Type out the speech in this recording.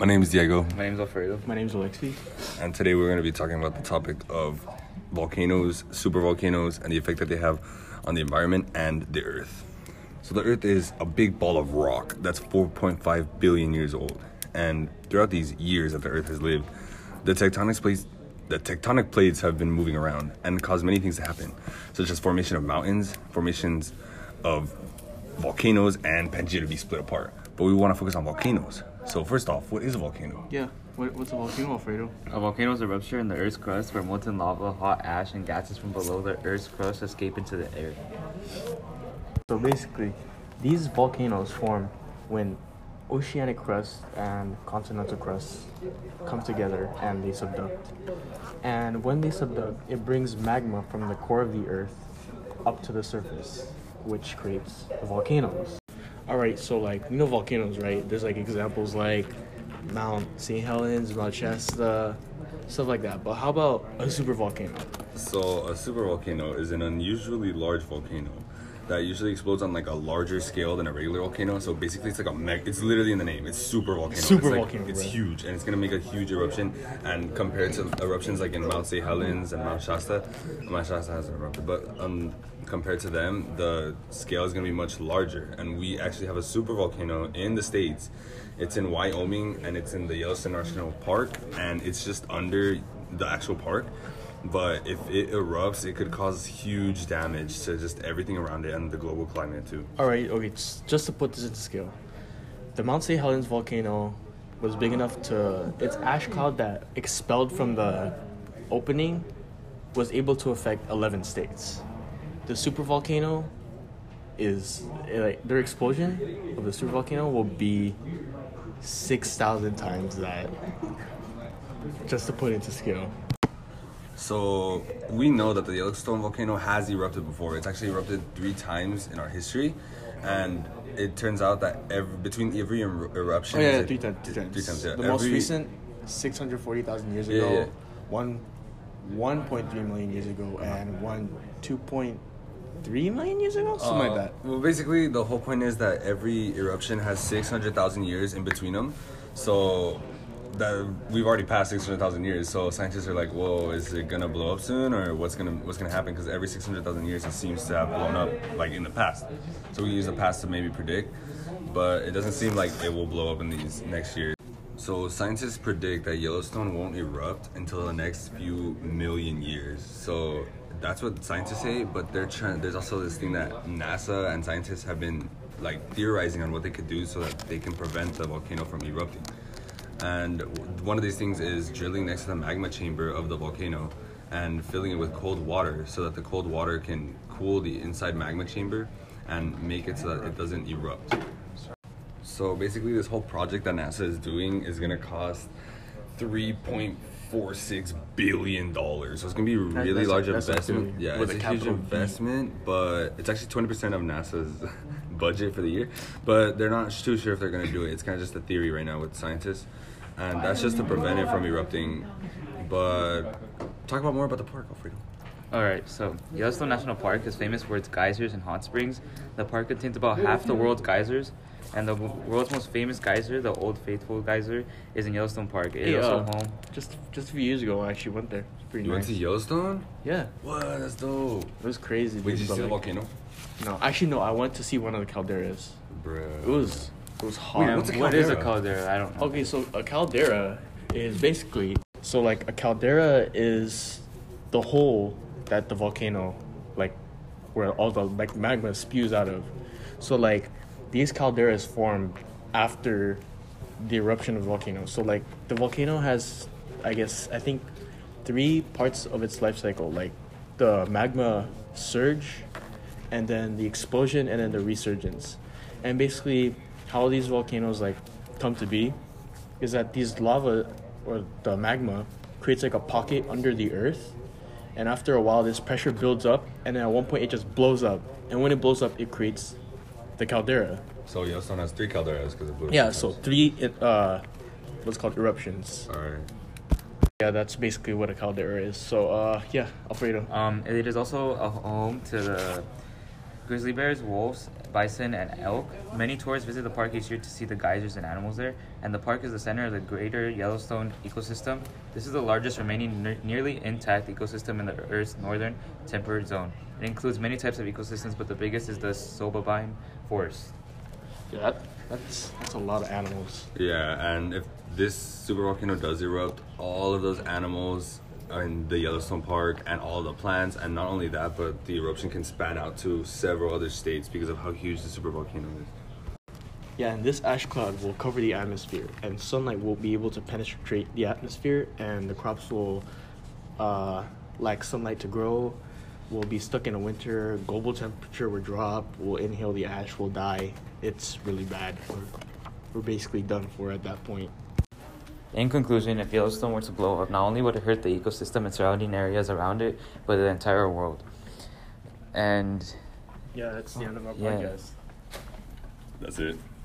My name is Diego, My name's Alfredo. My name's Alexi. and today we're going to be talking about the topic of volcanoes, supervolcanoes, and the effect that they have on the environment and the Earth. So the Earth is a big ball of rock that's 4.5 billion years old, and throughout these years that the Earth has lived, the tectonic plates have been moving around and caused many things to happen, such as formation of mountains, formations of volcanoes, and Pangea to be split apart. But we want to focus on volcanoes. So first off, what is a volcano? Yeah. What's a volcano, Alfredo? A volcano is a rupture in the Earth's crust where molten lava, hot ash, and gases from below the Earth's crust escape into the air. So basically, these volcanoes form when oceanic crust and continental crust come together and they subduct. And when they subduct, it brings magma from the core of the Earth up to the surface, which creates the volcanoes. Alright, so volcanoes, right? There's examples like Mount St. Helens, Mount Shasta, stuff like that. But how about a supervolcano? So a supervolcano is an unusually large volcano that usually explodes on a larger scale than a regular volcano. So basically it's it's literally in the name. It's super volcano. Supervolcano, It's right. huge, and it's gonna make a huge eruption. And compared to eruptions like in Mount St. Helens and Mount Shasta hasn't erupted, but compared to them, the scale is gonna be much larger. And we actually have a supervolcano in the States. It's in Wyoming, and it's in the Yellowstone National Park, and it's just under the actual park. But if it erupts, it could cause huge damage to just everything around it and the global climate too. Alright, okay, just to put this into scale. The Mount St. Helens volcano was big enough its ash cloud that expelled from the opening was able to affect 11 states. The supervolcano their explosion of the supervolcano will be 6,000 times that. Just to put it into scale. So we know that the Yellowstone volcano has erupted before. It's actually erupted 3 times in our history, and it turns out that between every eruption... Oh yeah, 3 times. 3 times, yeah. The most recent, 640,000 years ago, Yeah. 1.3 million years ago, and 2.3 million years ago? Something like that. Well, basically, the whole point is that every eruption has 600,000 years in between them. So that we've already passed 600,000 years. So scientists are like, "Whoa, is it gonna blow up soon, or what's gonna happen?" Because every 600,000 years, it seems to have blown up in the past. So we use the past to maybe predict, but it doesn't seem like it will blow up in these next years. So scientists predict that Yellowstone won't erupt until the next few million years. So that's what scientists say, but there's also this thing that NASA and scientists have been theorizing on what they could do so that they can prevent the volcano from erupting. And one of these things is drilling next to the magma chamber of the volcano and filling it with cold water so that the cold water can cool the inside magma chamber and make it so that it doesn't erupt. So basically this whole project that NASA is doing is going to cost $3.46 billion. So it's going to be a really large investment. Yeah, it's a huge investment, but it's actually 20% of NASA's budget for the year. But they're not too sure if they're going to do it. It's kind of just a theory right now with scientists. And that's just to prevent it from erupting. But talk more about the park, Alfredo. Alright, so Yellowstone National Park is famous for its geysers and hot springs. The park contains about half the world's geysers, and the world's most famous geyser, the Old Faithful Geyser, is in Yellowstone Park. It is also home. Just a few years ago, I actually went there. It's pretty You nice. went to Yellowstone? Yeah, What? That's dope. it was crazy. Wait, did you but, see the volcano? No, actually no. I went to see one of the calderas. Bruh. It was hot. What's a What is a caldera? caldera? I don't know. Okay, so a caldera is basically a caldera is the hole that the volcano where all the magma spews out of. So these calderas formed after the eruption of the volcano. So the volcano has I think 3 parts of its life cycle, the magma surge, and then the explosion, and then the resurgence. And basically how these volcanoes come to be is that these lava or the magma creates a pocket under the earth, and after a while this pressure builds up, and then at one point it just blows up, and when it blows up it creates the caldera. So Yellowstone has 3 calderas because it blew up. Yeah, so 3 what's called eruptions. Alright. Yeah, that's basically what a caldera is. So yeah, Alfredo. It is also a home to grizzly bears, wolves, bison, and elk. Many tourists visit the park each year to see the geysers and animals there, and the park is the center of the greater Yellowstone ecosystem. This is the largest remaining nearly intact ecosystem in the Earth's northern temperate zone. It includes many types of ecosystems, but the biggest is the Sobobine Forest. Yeah, that's a lot of animals. Yeah, and if this super volcano does erupt, all of those animals in the Yellowstone Park and all the plants, and not only that, but the eruption can span out to several other states because of how huge the super volcano is. Yeah, and this ash cloud will cover the atmosphere, and sunlight will be able to penetrate the atmosphere, and the crops will lack sunlight to grow. We'll be stuck in a winter. Global temperature will drop. We'll inhale the ash. We'll die. It's really bad. We're basically done for at that point. In conclusion, if Yellowstone were to blow up, not only would it hurt the ecosystem and surrounding areas around it, but the entire world. And yeah, that's the end of our yeah. podcast. That's it.